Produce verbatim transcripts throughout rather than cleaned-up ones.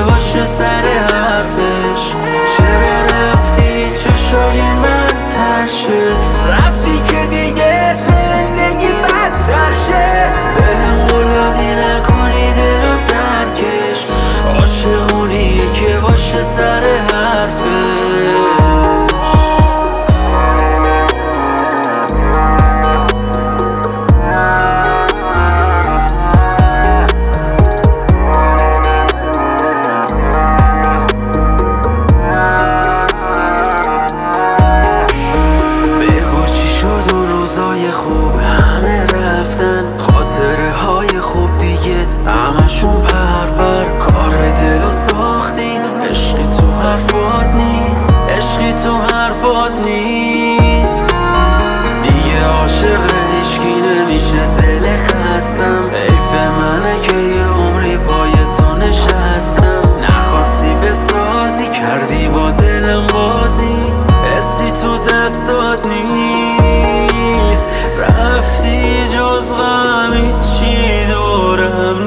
باشه سر حرفش. چرا رفتی چشای من ترشه، رفتی که دیگه زندگی بدتر شه. بهم قول دادی نکنی دلو ترکش، عاشقونیه که باشه سر حرفش. روزای خوب همه رفتن، خاطره های خوب دیگه همشون پرپر. کار دلو ساختی، عشقی تو حرفات نیست، عشقی تو حرفات نیست. دیگه عاشق هیچکی نمیشه، دل خستم. حیف منه که یه عمری پای تو نشستم. نخواستی بسازی، کردی با دلم بازی، حسی تو دستات نیست. رفتی جز غم هیچی دورم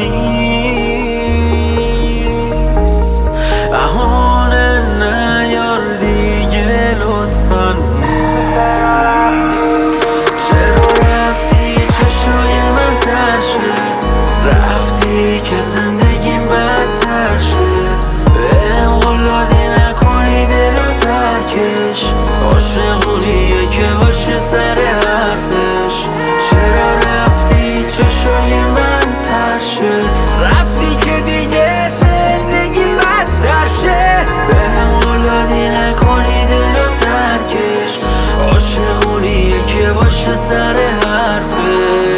نیست. بهانه نیار دیگه لطفاً نیست. چرا رفتی چشای من ترشه، رفتی که زندگیم بدتر شه. بهم قول دادی نکنی دلو ترکش، عاشقونیه که باشه سر حرفش. چرا رفتی چشای من ترشه، رفتی که دیگه زندگی بدتر شه. بهم قول دادی نکنی دلو ترکش، عاشقونیه که باشه سر حرفش.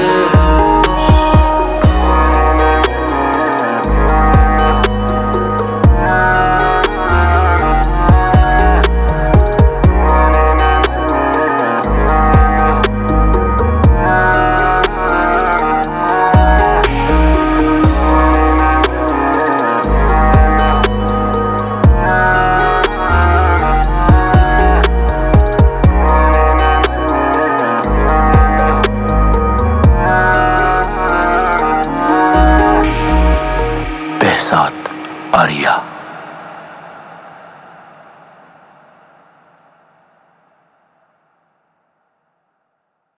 بهزاد آریا.